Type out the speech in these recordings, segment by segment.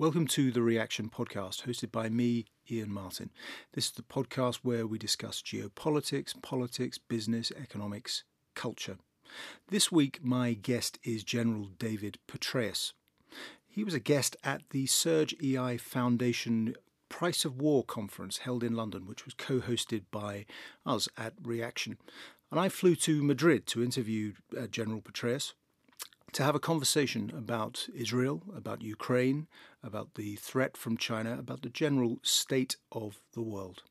Welcome to the Reaction Podcast, hosted by me, Ian Martin. This is the podcast where we discuss geopolitics, politics, business, economics, culture. This week, my guest is General David Petraeus. He was a guest at the Surge EI Foundation Price of War conference held in London, which was co-hosted by us at Reaction. And I flew to Madrid to interview General Petraeus, to have a conversation about Israel, about Ukraine, about the threat from China, about the general state of the world.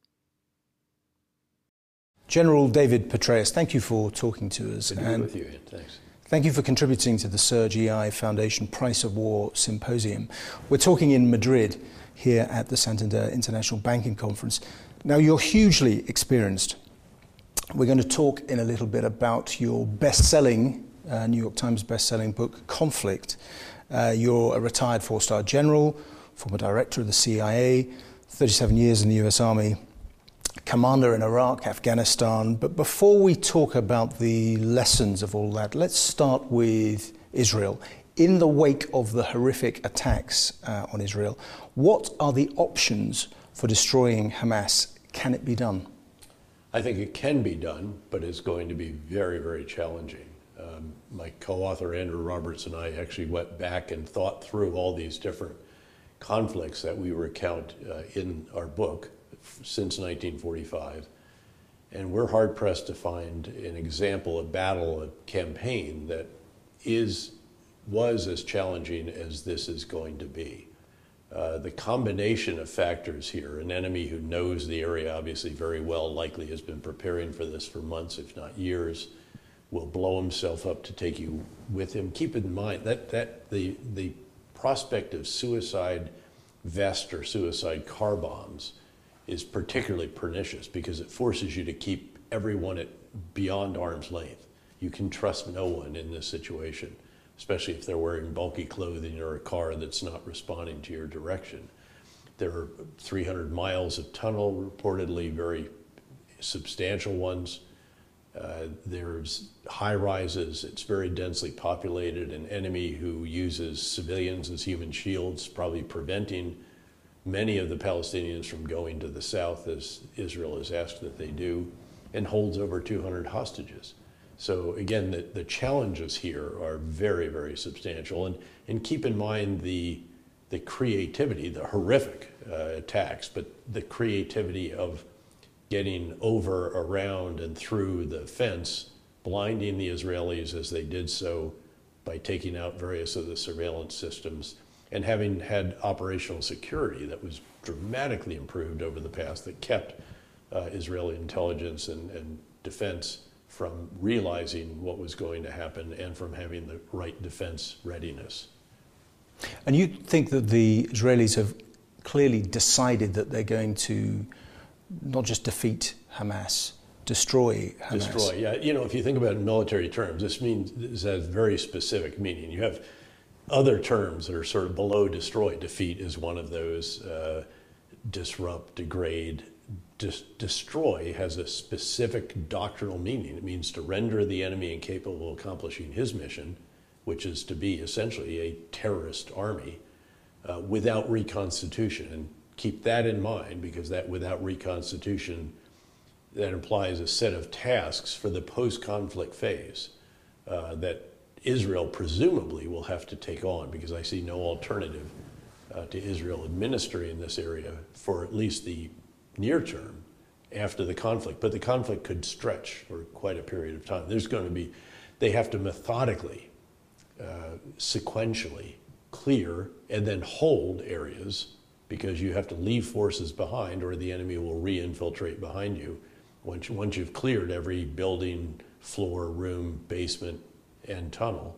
General David Petraeus, thank you for talking to us. Good to be with you, Ian. Thanks. Thank you for contributing to the Surge EI Foundation Price of War Symposium. We're talking in Madrid here at the Santander International Banking Conference. Now, you're hugely experienced. We're going to talk in a little bit about your best-selling New York Times best-selling book, Conflict. You're a retired four-star general, former director of the CIA, 37 years in the US Army, commander in Iraq, Afghanistan. But before we talk about the lessons of all that, let's start with Israel. In the wake of the horrific attacks on Israel, what are the options for destroying Hamas? Can it be done? I think it can be done, but it's going to be very, very challenging. My co-author Andrew Roberts and I actually went back and thought through all these different conflicts that we recount in our book since 1945. And we're hard-pressed to find an example, a battle, a campaign that was as challenging as this is going to be. The combination of factors here, an enemy who knows the area obviously very well, likely has been preparing for this for months, if not years, will blow himself up to take you with him. Keep in mind that the prospect of suicide vest or suicide car bombs is particularly pernicious because it forces you to keep everyone at beyond arm's length. You can trust no one in this situation, especially if they're wearing bulky clothing or a car that's not responding to your direction. There are 300 miles of tunnel, reportedly very substantial ones. There's high rises, it's very densely populated, an enemy who uses civilians as human shields, probably preventing many of the Palestinians from going to the south, as Israel has asked that they do, and holds over 200 hostages. So again, the challenges here are very, very substantial. And keep in mind the creativity, the horrific attacks, but the creativity of getting over, around, and through the fence, blinding the Israelis as they did so by taking out various of the surveillance systems, and having had operational security that was dramatically improved over the past that kept Israeli intelligence and defense from realizing what was going to happen and from having the right defense readiness. And you think that the Israelis have clearly decided that they're going to not just defeat Hamas, destroy Hamas. Destroy, yeah. You know, if you think about it in military terms, this has very specific meaning. You have other terms that are sort of below destroy. Defeat is one of those. Disrupt, degrade. Destroy has a specific doctrinal meaning. It means to render the enemy incapable of accomplishing his mission, which is to be essentially a terrorist army without reconstitution. And keep that in mind, because that without reconstitution, that implies a set of tasks for the post-conflict phase that Israel presumably will have to take on, because I see no alternative to Israel administering this area for at least the near term after the conflict. But the conflict could stretch for quite a period of time. They have to methodically, sequentially clear and then hold areas, because you have to leave forces behind or the enemy will re-infiltrate behind you once you've cleared every building, floor, room, basement, and tunnel,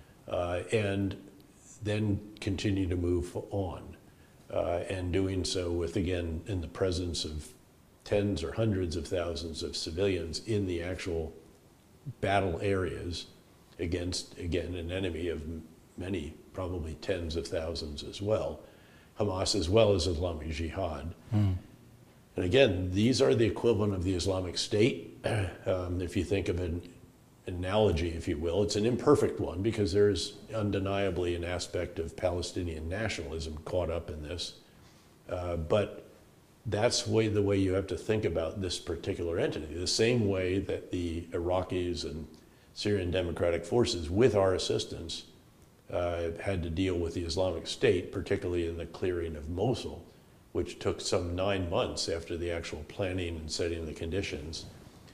and then continue to move on. And doing so with, again, in the presence of tens or hundreds of thousands of civilians in the actual battle areas against, again, an enemy of many, probably tens of thousands as well. Hamas as well as Islamic Jihad. And again, these are the equivalent of the Islamic State. If you think of analogy, if you will. It's an imperfect one because there's undeniably an aspect of Palestinian nationalism caught up in this. But that's the way you have to think about this particular entity. The same way that the Iraqis and Syrian Democratic Forces, with our assistance, had to deal with the Islamic State, particularly in the clearing of Mosul, which took some 9 months after the actual planning and setting of the conditions,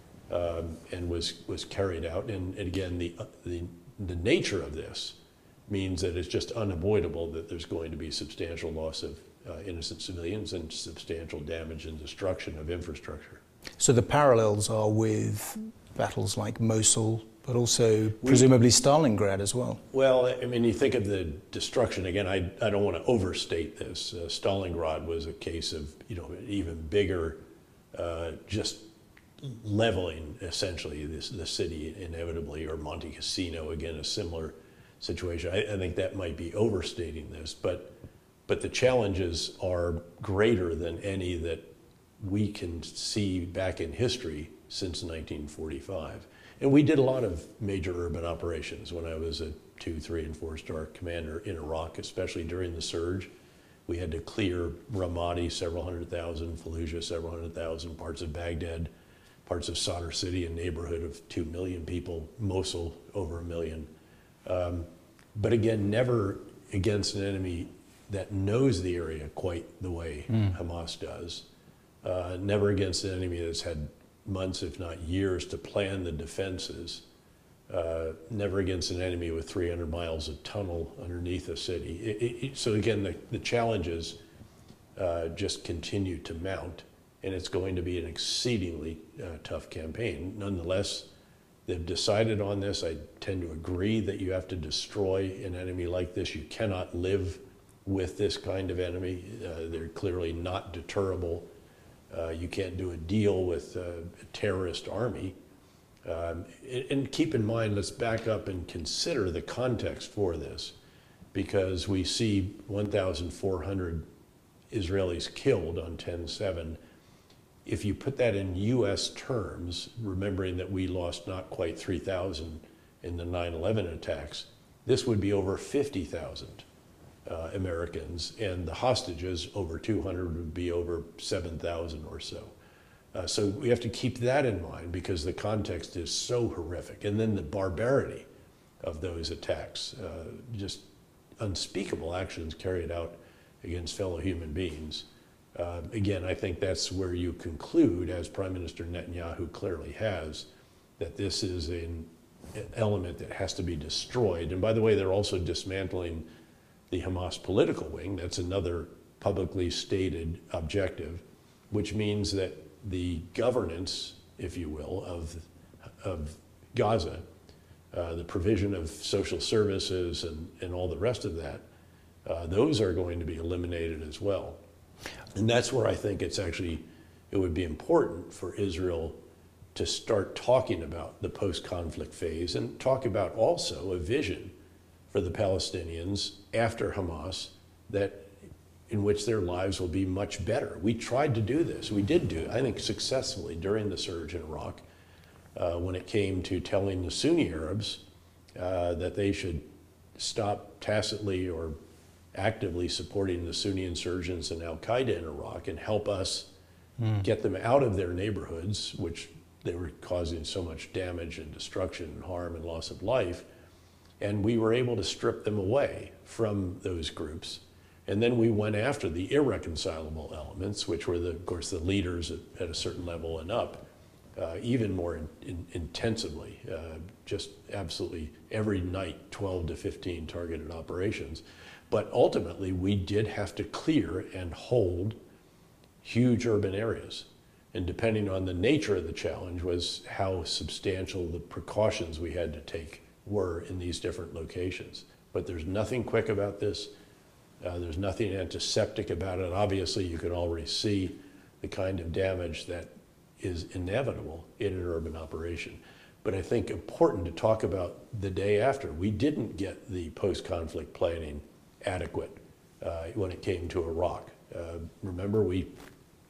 and was carried out. And again, the nature of this means that it's just unavoidable that there's going to be substantial loss of innocent civilians and substantial damage and destruction of infrastructure. So the parallels are with battles like Mosul, but also presumably Stalingrad as well. Well, I mean, you think of the destruction, again, I don't want to overstate this. Stalingrad was a case of, even bigger, just leveling essentially the city inevitably, or Monte Cassino, again, a similar situation. I think that might be overstating this, but the challenges are greater than any that we can see back in history since 1945. And we did a lot of major urban operations when I was a 2, 3, and 4-star commander in Iraq, especially during the surge. We had to clear Ramadi, several hundred thousand, Fallujah, several hundred thousand, parts of Baghdad, parts of Sadr City, a neighborhood of 2 million people, Mosul, over 1 million. But again, never against an enemy that knows the area quite the way Hamas does. Never against an enemy that's had months, if not years, to plan the defenses. Never against an enemy with 300 miles of tunnel underneath a city. So again, the challenges just continue to mount, and it's going to be an exceedingly tough campaign. Nonetheless, they've decided on this. I tend to agree that you have to destroy an enemy like this. You cannot live with this kind of enemy. They're clearly not deterrable. You can't do a deal with a terrorist army. And keep in mind, let's back up and consider the context for this, because we see 1,400 Israelis killed on 10/7. If you put that in U.S. terms, remembering that we lost not quite 3,000 in the 9/11 attacks, this would be over 50,000 Americans, and the hostages, over 200, would be over 7,000 or so. So we have to keep that in mind because the context is so horrific. And then the barbarity of those attacks, just unspeakable actions carried out against fellow human beings. Again, I think that's where you conclude, as Prime Minister Netanyahu clearly has, that this is an element that has to be destroyed. And by the way, they're also dismantling the Hamas political wing. That's another publicly stated objective, which means that the governance, if you will, of Gaza, the provision of social services and all the rest of that, those are going to be eliminated as well. And that's where I think it would be important for Israel to start talking about the post-conflict phase and talk about also a vision for the Palestinians after Hamas in which their lives will be much better. We tried to do this. We did do it, I think, successfully during the surge in Iraq when it came to telling the Sunni Arabs that they should stop tacitly or actively supporting the Sunni insurgents and al-Qaeda in Iraq and help us get them out of their neighborhoods, which they were causing so much damage and destruction and harm and loss of life. And we were able to strip them away from those groups. And then we went after the irreconcilable elements, which were, of course, the leaders at a certain level and up, even more intensively, just absolutely every night, 12 to 15 targeted operations. But ultimately, we did have to clear and hold huge urban areas. And depending on the nature of the challenge was how substantial the precautions we had to take were in these different locations. But there's nothing quick about this. There's nothing antiseptic about it. Obviously, you can already see the kind of damage that is inevitable in an urban operation. But I think important to talk about the day after. We didn't get the post-conflict planning adequate when it came to Iraq. Remember, we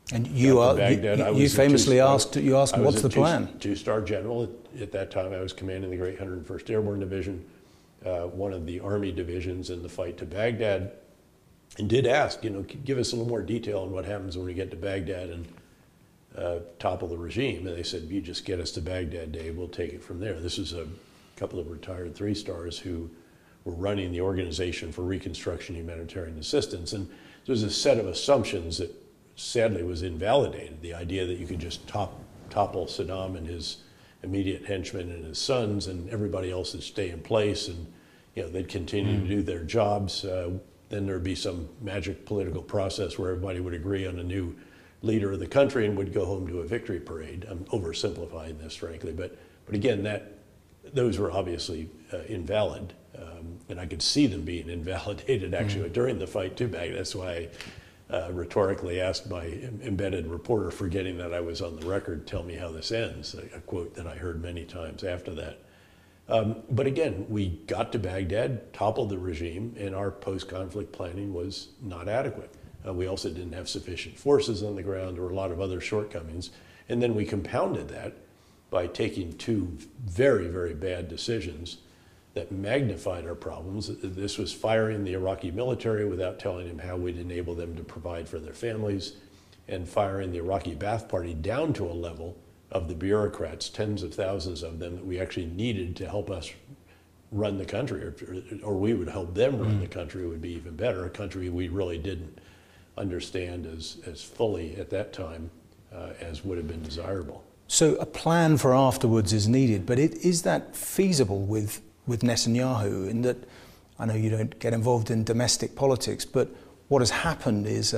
And you famously asked, what's the plan? Two-star general. At that time, I was commanding the Great 101st Airborne Division, one of the Army divisions in the fight to Baghdad, and did ask, give us a little more detail on what happens when we get to Baghdad and topple the regime. And they said, you just get us to Baghdad, Dave, we'll take it from there. This is a couple of retired three-stars who were running the Organization for Reconstruction Humanitarian Assistance. And there was a set of assumptions that sadly was invalidated. The idea that you could just topple Saddam and his immediate henchmen and his sons and everybody else would stay in place and they'd continue to do their jobs. Then there'd be some magic political process where everybody would agree on a new leader of the country and would go home to a victory parade. I'm oversimplifying this, frankly, but again, those were obviously invalid, and I could see them being invalidated actually during the fight to Baghdad. That's why I rhetorically asked my embedded reporter, forgetting that I was on the record, tell me how this ends, a quote that I heard many times after that. But again, we got to Baghdad, toppled the regime, and our post-conflict planning was not adequate. We also didn't have sufficient forces on the ground. There were a lot of other shortcomings. And then we compounded that by taking two very, very bad decisions that magnified our problems. This was firing the Iraqi military without telling them how we'd enable them to provide for their families, and firing the Iraqi Ba'ath Party down to a level of the bureaucrats, tens of thousands of them, that we actually needed to help us run the country, or we would help them run the country, would be even better, a country we really didn't understand as fully at that time as would have been desirable. So a plan for afterwards is needed, but is that feasible with Netanyahu? In that, I know you don't get involved in domestic politics, but what has happened is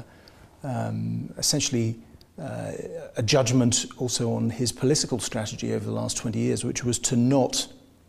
essentially a judgment also on his political strategy over the last 20 years, which was to not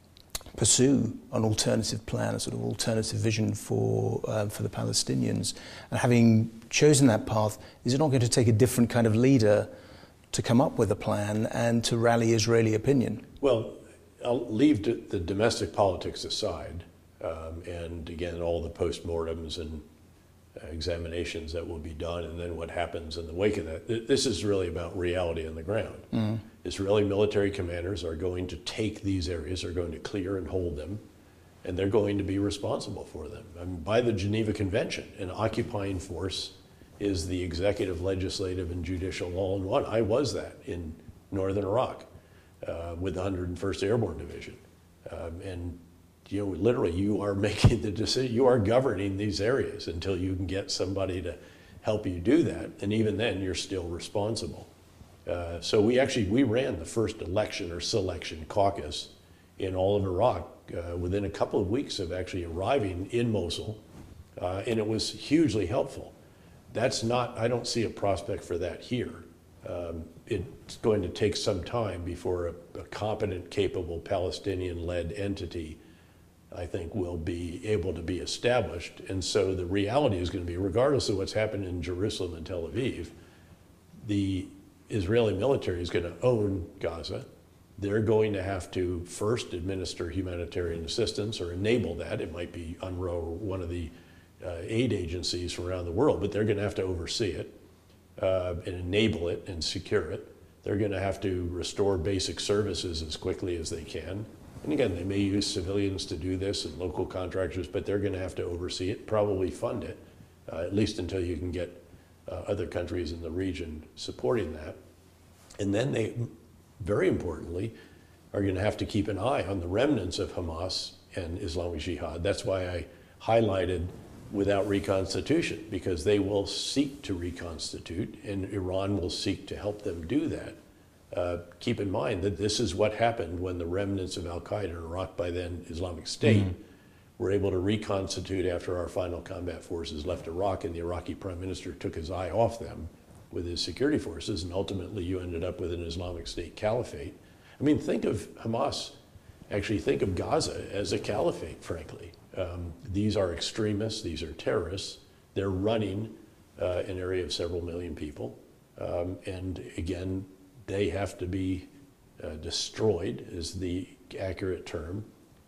pursue an alternative plan, a sort of alternative vision for the Palestinians. And having chosen that path, is it not going to take a different kind of leader to come up with a plan and to rally Israeli opinion? Well, I'll leave the domestic politics aside, and again, all the postmortems and examinations that will be done, and then what happens in the wake of that. This is really about reality on the ground. Israeli military commanders are going to take these areas, are going to clear and hold them, and they're going to be responsible for them. I mean, by the Geneva Convention, an occupying force is the executive, legislative, and judicial all in one. I was that in northern Iraq with the 101st Airborne Division. And literally you are making the decision, you are governing these areas until you can get somebody to help you do that. And even then, you're still responsible. So we ran the first election or selection caucus in all of Iraq within a couple of weeks of actually arriving in Mosul, and it was hugely helpful. I don't see a prospect for that here. It's going to take some time before a competent, capable Palestinian-led entity, I think, will be able to be established. And so the reality is going to be, regardless of what's happened in Jerusalem and Tel Aviv, the Israeli military is going to own Gaza. They're going to have to first administer humanitarian assistance or enable that. It might be UNRWA or one of the aid agencies from around the world, but they're going to have to oversee it and enable it and secure it. They're going to have to restore basic services as quickly as they can. And again, they may use civilians to do this and local contractors, but they're going to have to oversee it, probably fund it, at least until you can get other countries in the region supporting that. And then they, very importantly, are going to have to keep an eye on the remnants of Hamas and Islamic Jihad. That's why I highlighted without reconstitution, because they will seek to reconstitute, and Iran will seek to help them do that. Keep in mind that this is what happened when the remnants of al-Qaeda in Iraq, by then Islamic State, were able to reconstitute after our final combat forces left Iraq, and the Iraqi prime minister took his eye off them with his security forces, and ultimately you ended up with an Islamic State caliphate. I mean, think of Hamas, actually think of Gaza as a caliphate, frankly. These are extremists, these are terrorists. They're running an area of several million people. And again, they have to be destroyed, is the accurate term.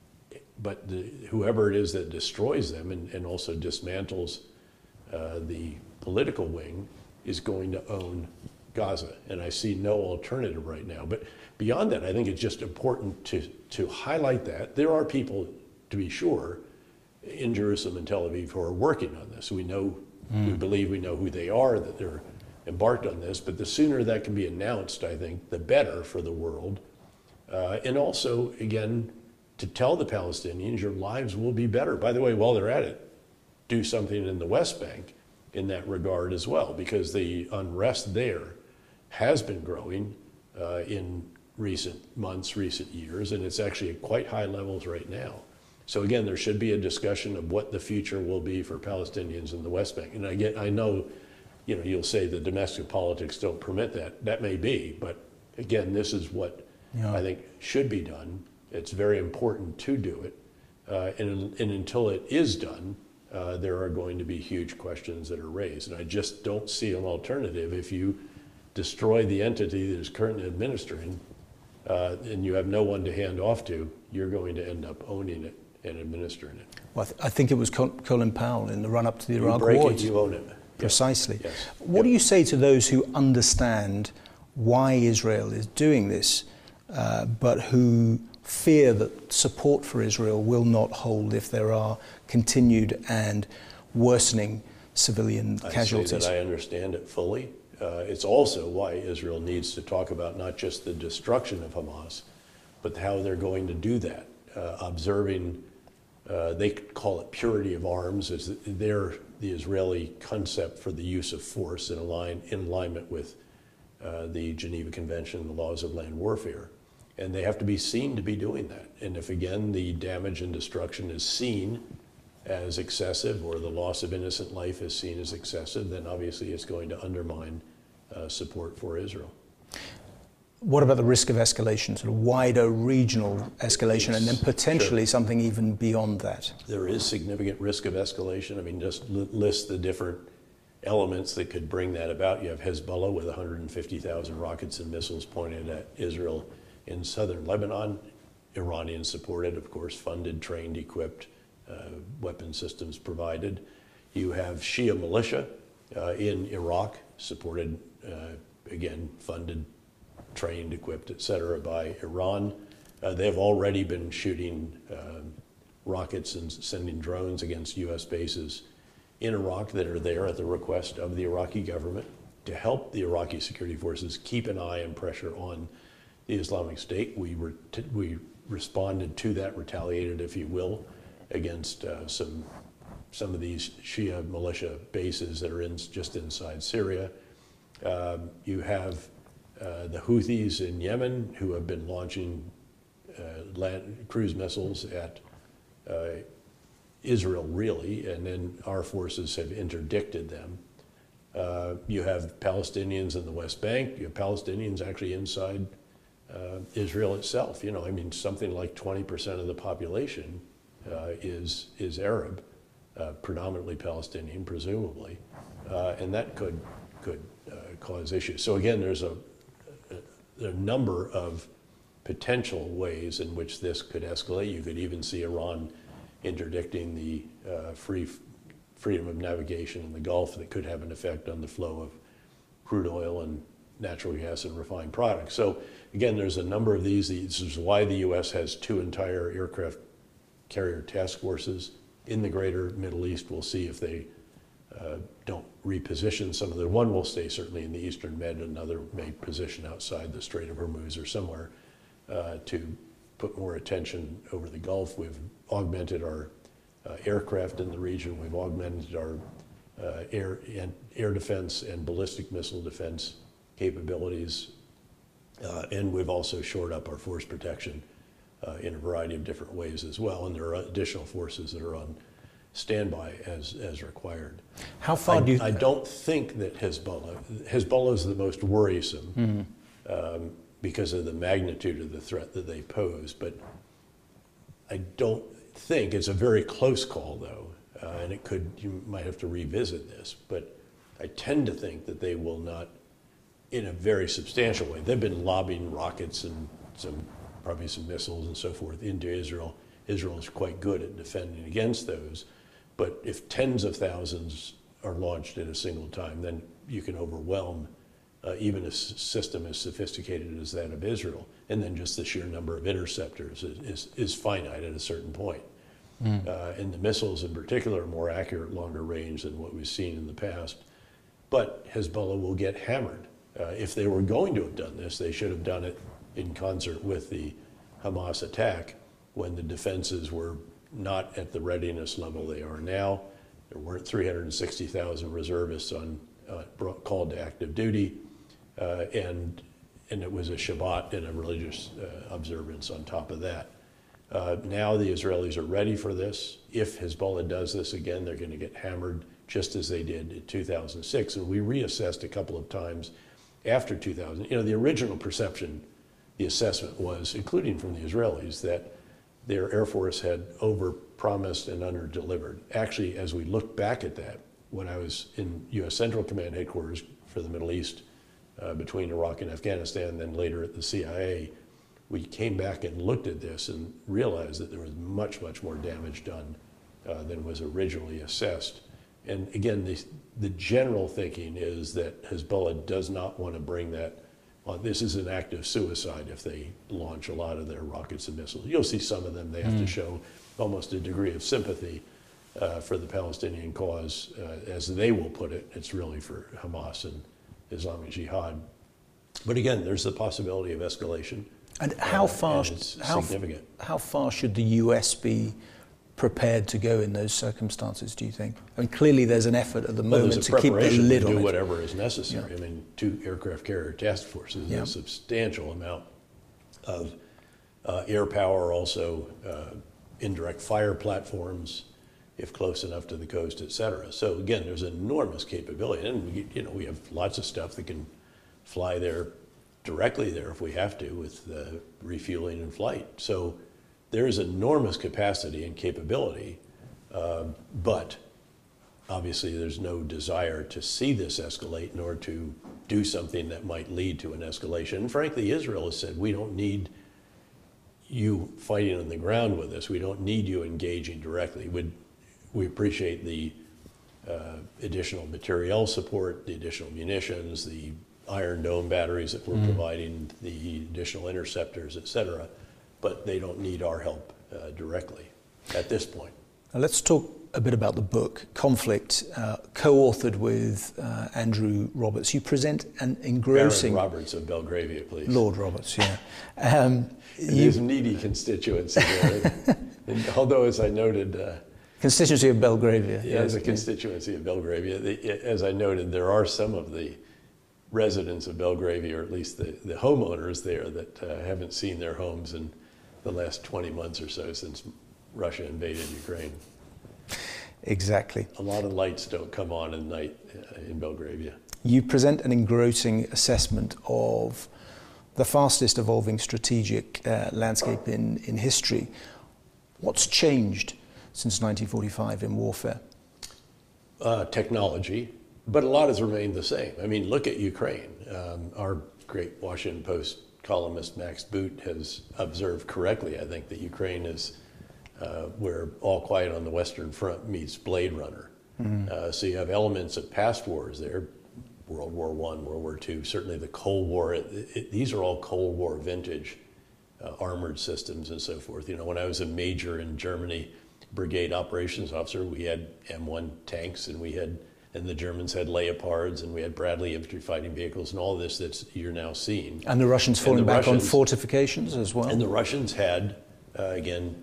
But whoever it is that destroys them and also dismantles the political wing is going to own Gaza, and I see no alternative right now. But beyond that, I think it's just important to highlight that there are people, to be sure, in Jerusalem and Tel Aviv who are working on this. We know, we believe we know who they are, that they're embarked on this, but the sooner that can be announced, I think, the better for the world. And also, again, to tell the Palestinians, your lives will be better. By the way, while they're at it, do something in the West Bank in that regard as well, because the unrest there has been growing in recent months, recent years, and it's actually at quite high levels right now. So again, there should be a discussion of what the future will be for Palestinians in the West Bank. And I know, you'll say the domestic politics don't permit that. That may be, but again, this is what I think should be done. It's very important to do it, and until it is done, there are going to be huge questions that are raised. And I just don't see an alternative. If you destroy the entity that is currently administering, and you have no one to hand off to, you're going to end up owning it and administering it. Well, I think it was Colin Powell in the run-up to the Iraq War. You War. break it, you own it. Precisely. Yes. What do you say to those who understand why Israel is doing this, but who fear that support for Israel will not hold if there are continued and worsening civilian casualties? I say that I understand it fully. It's also why Israel needs to talk about not just the destruction of Hamas, but how they're going to do that. Observing, they call it purity of arms, is the Israeli concept for the use of force in alignment with the Geneva Convention and the laws of land warfare. And they have to be seen to be doing that. And if, again, the damage and destruction is seen as excessive, or the loss of innocent life is seen as excessive, then obviously it's going to undermine support for Israel. What about the risk of escalation, sort of wider regional escalation, and then potentially something even beyond that? There is significant risk of escalation. I mean, just list the different elements that could bring that about. You have Hezbollah with 150,000 rockets and missiles pointed at Israel in southern Lebanon. Iranian supported, of course, funded, trained, equipped, weapon systems provided. You have Shia militia in Iraq, supported, again, funded, trained, equipped, et cetera, by Iran. They've already been shooting rockets and sending drones against U.S. bases in Iraq that are there at the request of the Iraqi government to help the Iraqi security forces keep an eye and pressure on the Islamic State. We responded to that, retaliated, if you will, against some of these Shia militia bases that are just inside Syria. You have the Houthis in Yemen, who have been launching cruise missiles at Israel, really, and then our forces have interdicted them. You have Palestinians in the West Bank. You have Palestinians actually inside Israel itself. I mean, something like 20% of the population is Arab, predominantly Palestinian, presumably, and that could cause issues. So again, there's a number of potential ways in which this could escalate. You could even see Iran interdicting the freedom of navigation in the Gulf that could have an effect on the flow of crude oil and natural gas and refined products. So again, there's a number of these. This is why the U.S. has 2 entire aircraft carrier task forces in the greater Middle East. We'll see if they don't reposition some of them. One will stay certainly in the Eastern Med, another may position outside the Strait of Hormuz or somewhere to put more attention over the Gulf. We've augmented our aircraft in the region. We've augmented our air defense and ballistic missile defense capabilities. And we've also shored up our force protection in a variety of different ways as well. And there are additional forces that are on standby as required. How far do you... I don't think that Hezbollah is the most worrisome because of the magnitude of the threat that they pose, but I don't think, it's a very close call though, and you might have to revisit this, but I tend to think that they will not, in a very substantial way. They've been lobbing rockets and probably some missiles and so forth into Israel. Israel is quite good at defending against those. But if tens of thousands are launched at a single time, then you can overwhelm even a system as sophisticated as that of Israel. And then just the sheer number of interceptors is finite at a certain point. And the missiles in particular are more accurate, longer range than what we've seen in the past. But Hezbollah will get hammered. If they were going to have done this, they should have done it in concert with the Hamas attack when the defenses were not at the readiness level they are now. There weren't 360,000 reservists called to active duty, and it was a Shabbat and a religious observance on top of that. Now the Israelis are ready for this. If Hezbollah does this again, they're going to get hammered just as they did in 2006. And we reassessed a couple of times after 2000. The original perception, the assessment was, including from the Israelis, that their Air Force had overpromised and underdelivered. Actually, as we look back at that, when I was in U.S. Central Command headquarters for the Middle East between Iraq and Afghanistan, and then later at the CIA, we came back and looked at this and realized that there was much, much more damage done than was originally assessed. And again, the general thinking is that Hezbollah does not want to bring that on. This is an act of suicide if they launch a lot of their rockets and missiles. You'll see some of them, they have to show almost a degree of sympathy for the Palestinian cause. As they will put it, it's really for Hamas and Islamic Jihad. But again, there's the possibility of escalation. And how far should the US be prepared to go in those circumstances, do you think? I mean, clearly there's an effort at the moment to keep the lid on it. Do whatever is necessary. Yeah. I mean, 2 aircraft carrier task forces, a substantial amount of air power, also indirect fire platforms, if close enough to the coast, et cetera. So again, there's enormous capability. And we have lots of stuff that can fly there directly there if we have to, with refueling and flight. So there is enormous capacity and capability, but obviously there's no desire to see this escalate nor to do something that might lead to an escalation. And frankly, Israel has said, we don't need you fighting on the ground with us. We don't need you engaging directly. We appreciate the additional materiel support, the additional munitions, the Iron Dome batteries that we're providing, the additional interceptors, et cetera, but they don't need our help directly at this point. Now let's talk a bit about the book, Conflict, co-authored with Andrew Roberts. You present an engrossing... Baron Roberts of Belgravia, please. Lord Roberts, yeah. There's needy constituency there. And although, as I noted... constituency of Belgravia. Yeah, as a constituency of Belgravia. As I noted, there are some of the residents of Belgravia, or at least the homeowners there, that haven't seen their homes in the last 20 months or so since Russia invaded Ukraine. Exactly. A lot of lights don't come on at night in Belgravia. You present an engrossing assessment of the fastest evolving strategic landscape in history. What's changed since 1945 in warfare? Technology, but a lot has remained the same. I mean, look at Ukraine. Our great Washington Post columnist Max Boot has observed correctly, I think, that Ukraine is where All Quiet on the Western Front meets Blade Runner. So you have elements of past wars there, World War I, World War II, certainly the Cold War. These are all Cold War vintage armored systems and so forth. When I was a major in Germany, brigade operations officer, we had M1 tanks, and the Germans had Leopards, and we had Bradley infantry fighting vehicles, and all this that you're now seeing. And the Russians falling back on fortifications as well. And the Russians had, again,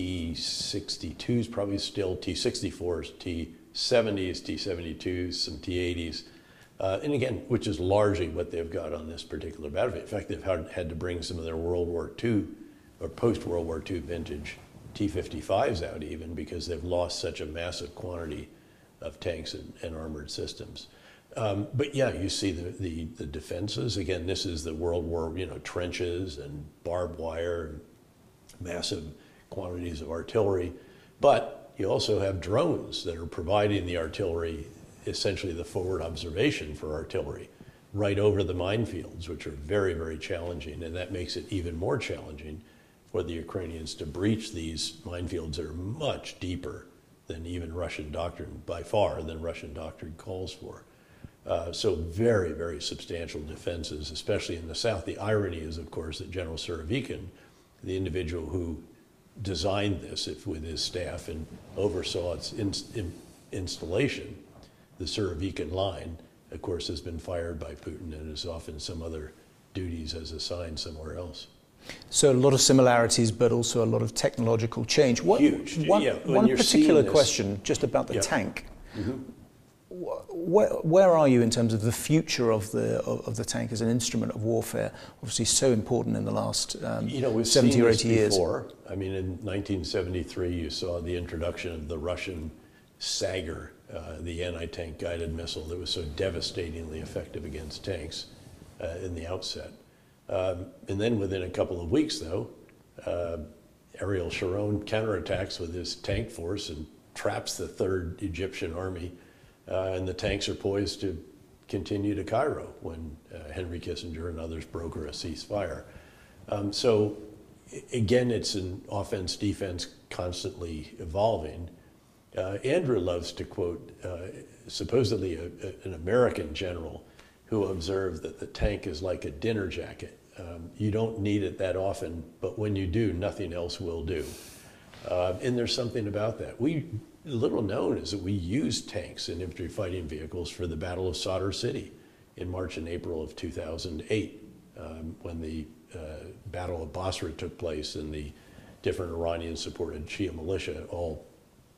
T-62s, probably still T-64s, T-70s, T-72s, some T-80s. And again, which is largely what they've got on this particular battlefield. In fact, they've had to bring some of their World War II or post-World War II vintage T-55s out even, because they've lost such a massive quantity of tanks and armored systems. But yeah, you see the defenses. Again, this is the World War, trenches and barbed wire, and massive quantities of artillery. But you also have drones that are providing the artillery, essentially the forward observation for artillery, right over the minefields, which are very, very challenging. And that makes it even more challenging for the Ukrainians to breach these minefields that are much deeper than even Russian doctrine, by far, than Russian doctrine calls for. So very, very substantial defenses, especially in the south. The irony is, of course, that General Surovikin, the individual who designed this with his staff and oversaw its installation, the Surovikin line, of course, has been fired by Putin and is off in some other duties as assigned somewhere else. So a lot of similarities, but also a lot of technological change. Huge. One particular question, just about the tank. Mm-hmm. Where are you in terms of the future of the tank as an instrument of warfare? Obviously, so important in the last 70 or 80 years. Before. I mean, in 1973, you saw the introduction of the Russian Sagar, the anti-tank guided missile that was so devastatingly effective against tanks in the outset. And then within a couple of weeks, though, Ariel Sharon counterattacks with his tank force and traps the 3rd Egyptian army. And the tanks are poised to continue to Cairo when Henry Kissinger and others broker a ceasefire. So again, it's an offense-defense constantly evolving. Andrew loves to quote supposedly an American general who observed that the tank is like a dinner jacket. You don't need it that often, but when you do, nothing else will do. And there's something about that. Little known is that we used tanks and infantry fighting vehicles for the Battle of Sadr City in March and April of 2008, when the Battle of Basra took place and the different Iranian-supported Shia militia all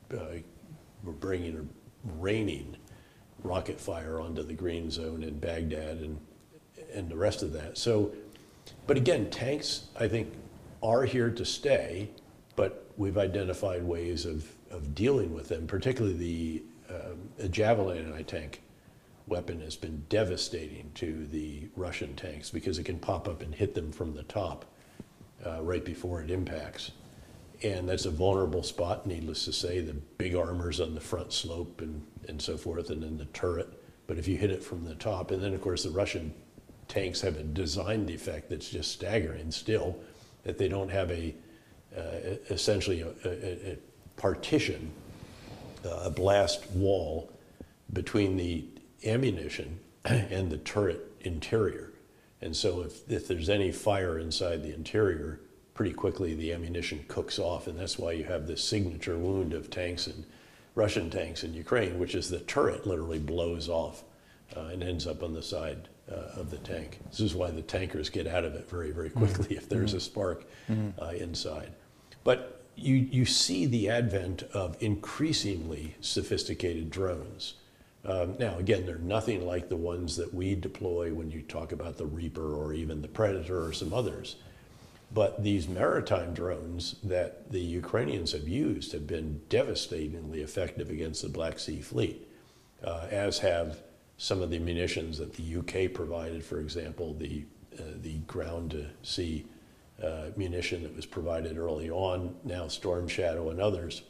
were raining rocket fire onto the Green Zone in Baghdad and the rest of that. So, but again, tanks, I think, are here to stay, but we've identified ways of dealing with them, particularly the Javelin anti-tank weapon has been devastating to the Russian tanks because it can pop up and hit them from the top right before it impacts. And that's a vulnerable spot, needless to say. The big armor's on the front slope and so forth, and then the turret. But if you hit it from the top, and then of course the Russian tanks have a design defect that's just staggering still, that they don't have essentially a partition, a blast wall between the ammunition and the turret interior. And so if there's any fire inside the interior, pretty quickly the ammunition cooks off, and that's why you have this signature wound of tanks and Russian tanks in Ukraine, which is the turret literally blows off and ends up on the side of the tank. This is why the tankers get out of it very, very quickly if there's a spark inside. But you see the advent of increasingly sophisticated drones. Now, again, they're nothing like the ones that we deploy when you talk about the Reaper or even the Predator or some others. But these maritime drones that the Ukrainians have used have been devastatingly effective against the Black Sea Fleet, as have some of the munitions that the UK provided, for example, the ground-to-sea munition that was provided early on, now Storm Shadow and others.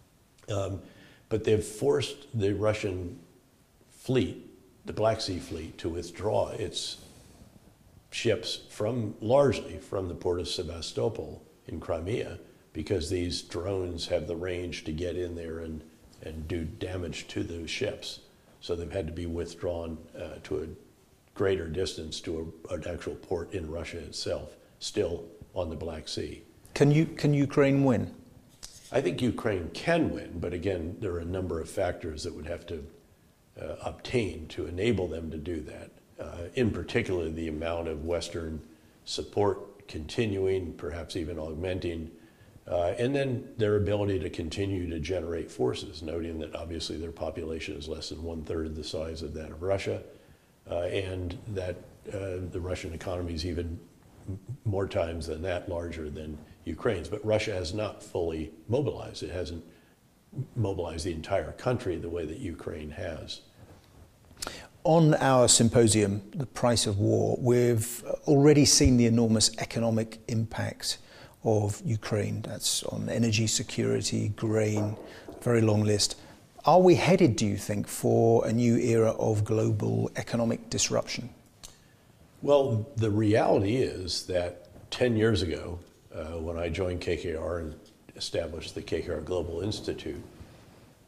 But they've forced the Russian fleet, the Black Sea Fleet, to withdraw its ships largely from the port of Sevastopol in Crimea, because these drones have the range to get in there and do damage to those ships. So they've had to be withdrawn to a greater distance to an actual port in Russia itself, still on the Black Sea. Can Ukraine win? I think Ukraine can win, but again, there are a number of factors that would have to obtain to enable them to do that. In particular, the amount of Western support continuing, perhaps even augmenting, and then their ability to continue to generate forces, noting that obviously their population is less than 1/3 the size of that of Russia, and that the Russian economy is even more times than that larger than Ukraine's. But Russia has not fully mobilized. It hasn't mobilized the entire country the way that Ukraine has. On our symposium, The Price of War, we've already seen the enormous economic impact of Ukraine. That's on energy security, grain, very long list. Are we headed, do you think, for a new era of global economic disruption? Well, the reality is that 10 years ago, when I joined KKR and established the KKR Global Institute,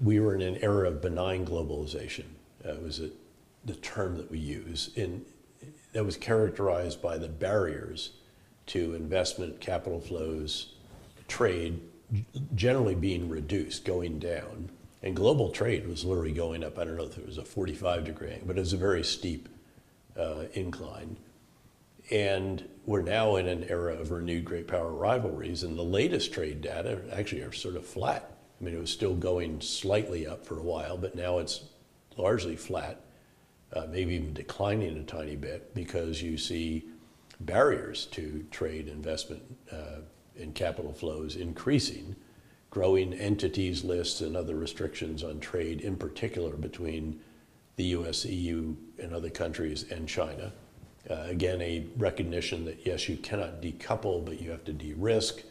we were in an era of benign globalization. Was the term that we use, that was characterized by the barriers to investment, capital flows, trade, generally being reduced, going down. And global trade was literally going up. I don't know if it was a 45-degree, but it was a very steep incline. And we're now in an era of renewed great power rivalries, and the latest trade data actually are sort of flat. I mean, it was still going slightly up for a while, but now it's largely flat, maybe even declining a tiny bit, because you see barriers to trade, investment, and capital flows increasing, growing entities lists and other restrictions on trade, in particular between the US, EU, and other countries and China. Again, a recognition that yes, you cannot decouple, but you have to de-risk.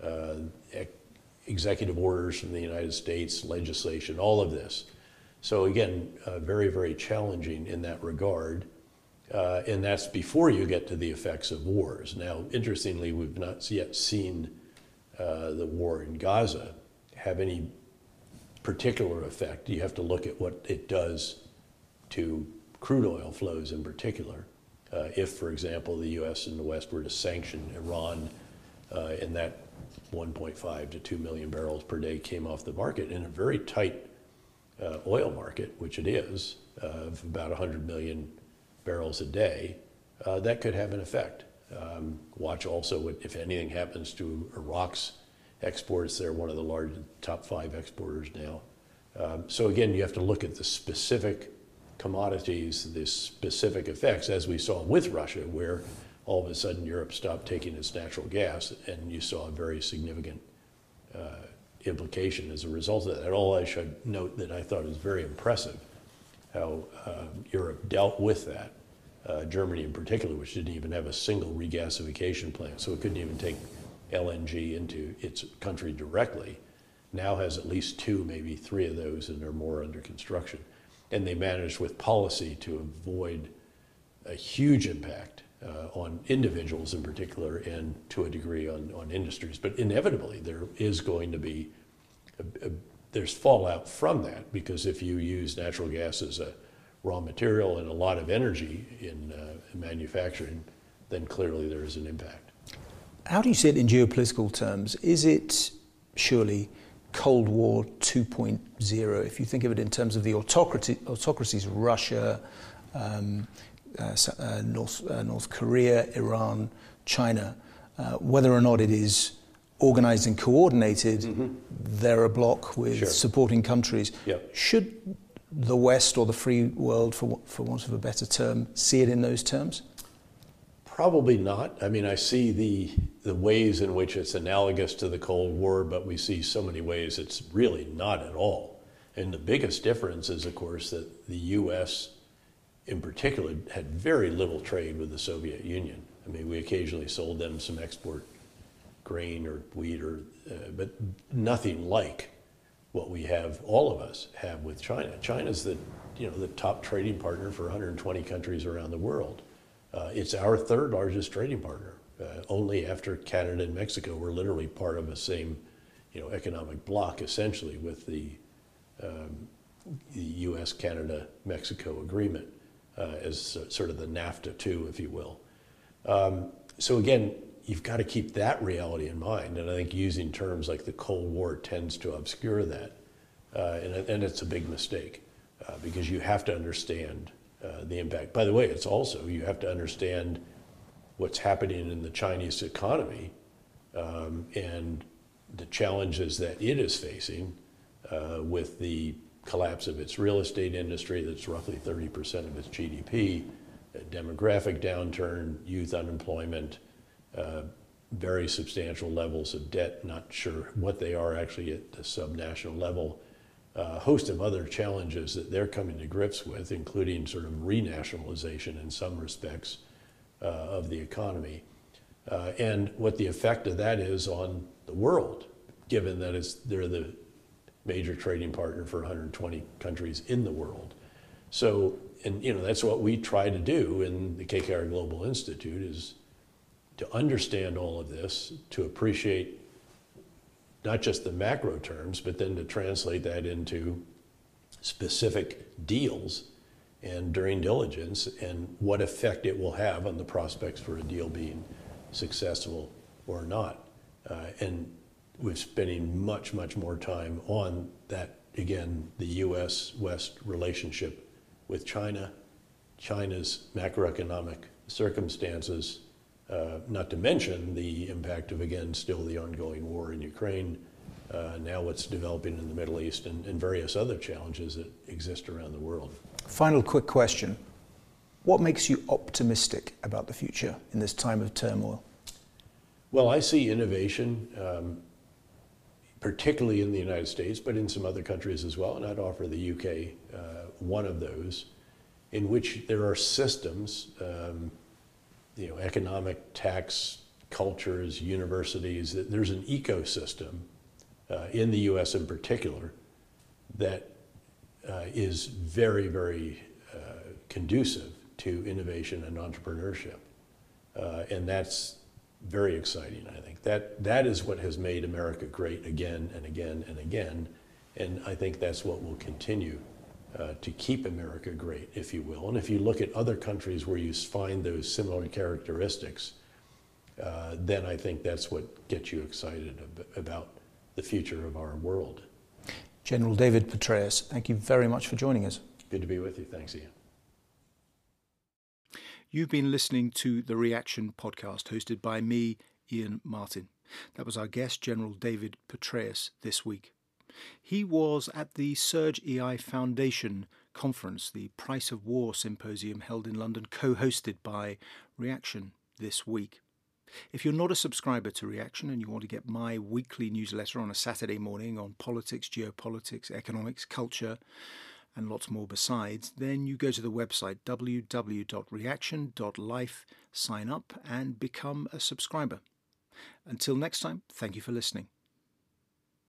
Executive orders from the United States, legislation, all of this. So again, very, very challenging in that regard. And that's before you get to the effects of wars. Now, interestingly, we've not yet seen the war in Gaza have any particular effect. You have to look at what it does to crude oil flows in particular. If, for example, the US and the West were to sanction Iran and that 1.5 to 2 million barrels per day came off the market in a very tight oil market, which it is, of about 100 million barrels a day, that could have an effect. Watch also what, if anything happens to Iraq's exports. They're one of the top 5 exporters now. So again, you have to look at the specific commodities, the specific effects, as we saw with Russia, where all of a sudden Europe stopped taking its natural gas, and you saw a very significant implication as a result of that. And all I should note that I thought was very impressive, how Europe dealt with that. Germany in particular, which didn't even have a single regasification plant, so it couldn't even take LNG into its country directly, now has at least 2, maybe 3 of those, and they're more under construction. And they managed with policy to avoid a huge impact on individuals in particular, and to a degree on industries. But inevitably, there is going to be, there's fallout from that, because if you use natural gas as a raw material and a lot of energy in manufacturing, then clearly there is an impact. How do you see it in geopolitical terms? Is it surely Cold War 2.0, if you think of it in terms of the autocracies, Russia, North Korea, Iran, China, whether or not it is organized and coordinated, they're a bloc with supporting countries. Yep. Should the West, or the free world, for want of a better term, see it in those terms? Probably not. I mean, I see the ways in which it's analogous to the Cold War, but we see so many ways it's really not at all. And the biggest difference is, of course, that the U.S. in particular had very little trade with the Soviet Union. I mean, we occasionally sold them some export grain or wheat, but nothing like what we have, all of us have with China. China's the top trading partner for 120 countries around the world. It's our 3rd largest trading partner, only after Canada and Mexico. We're literally part of the same, economic bloc, essentially, with the U.S., Canada, Mexico agreement as sort of the NAFTA 2, if you will. So again, you've got to keep that reality in mind, and I think using terms like the Cold War tends to obscure that, and it's a big mistake, because you have to understand the impact. By the way, it's also, you have to understand what's happening in the Chinese economy and the challenges that it is facing with the collapse of its real estate industry that's roughly 30% of its GDP, a demographic downturn, youth unemployment, very substantial levels of debt, not sure what they are actually at the subnational level, a host of other challenges that they're coming to grips with, including sort of renationalization in some respects of the economy, and what the effect of that is on the world, given that they're the major trading partner for 120 countries in the world. So, and that's what we try to do in the KKR Global Institute, is to understand all of this, to appreciate not just the macro terms, but then to translate that into specific deals and during diligence and what effect it will have on the prospects for a deal being successful or not. And we're spending much, much more time on that, again, the U.S.-West relationship with China, China's macroeconomic circumstances, not to mention the impact of, again, still the ongoing war in Ukraine, now what's developing in the Middle East, and various other challenges that exist around the world. Final quick question. What makes you optimistic about the future in this time of turmoil? Well, I see innovation, particularly in the United States, but in some other countries as well, and I'd offer the UK one of those, in which there are systems, economic, tax, cultures, universities, there's an ecosystem in the US in particular that is very, very conducive to innovation and entrepreneurship. And that's very exciting, I think. That is what has made America great again and again and again. And I think that's what will continue to keep America great, if you will. And if you look at other countries where you find those similar characteristics, then I think that's what gets you excited about the future of our world. General David Petraeus, thank you very much for joining us. Good to be with you. Thanks, Ian. You've been listening to The Reaction podcast, hosted by me, Ian Martin. That was our guest, General David Petraeus, this week. He was at the Surge EI Foundation conference, the Price of War symposium held in London, co-hosted by Reaction this week. If you're not a subscriber to Reaction and you want to get my weekly newsletter on a Saturday morning on politics, geopolitics, economics, culture, and lots more besides, then you go to the website www.reaction.life, sign up and become a subscriber. Until next time, thank you for listening.